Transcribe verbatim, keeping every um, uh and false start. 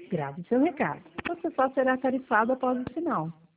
Grave seu recado. Você só será tarifado após o sinal.